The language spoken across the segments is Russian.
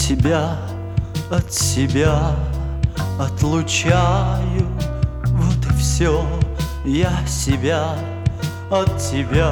тебя от себя отлучаю. Вот и все, я себя от тебя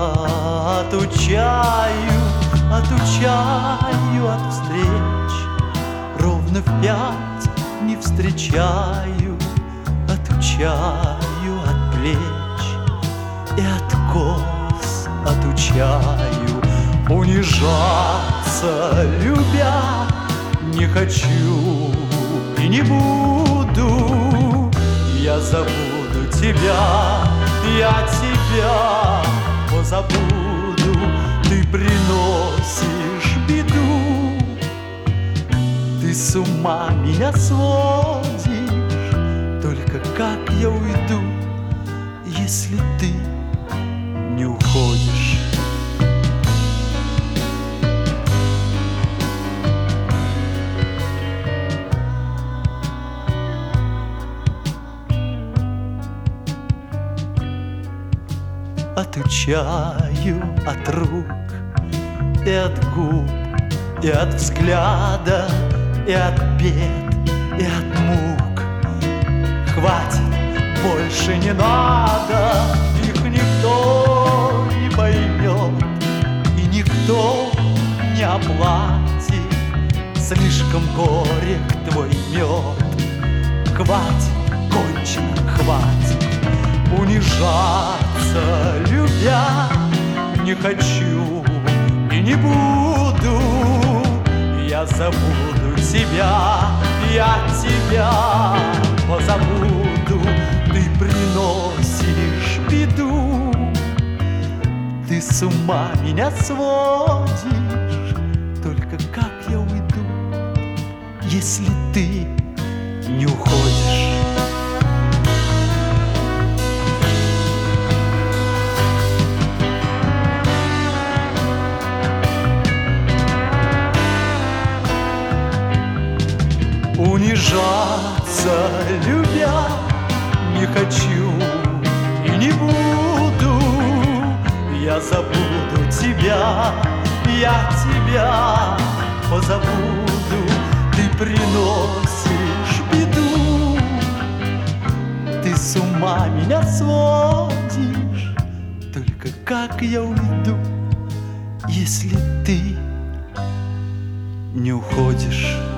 отучаю. Отучаю от встреч, ровно в 5 не встречаю. Отучаю от плеч и от кос отучаю. Унижаться, любя, не хочу и не буду. Я забуду тебя, я тебя позабуду. Ты приносишь беду, ты с ума меня сводишь. Только как я уйду, если ты не уходишь? Отучаю от рук и от губ, и от взгляда, и от бед, и от мук. Хватит, больше не надо, их никто не поймет, и никто не оплатит. Слишком горек твой мед. Хватит, кончено, хватит унижаться, любя, не хочу и не буду. Я забуду тебя, я тебя позабуду. Ты приносишь беду, ты с ума меня сводишь. Только как я уйду, если ты не уходишь? Унижаться, любя, не хочу и не буду. Я забуду тебя, я тебя позабуду. Ты приносишь беду, ты с ума меня сводишь. Только как я уйду, если ты не уходишь?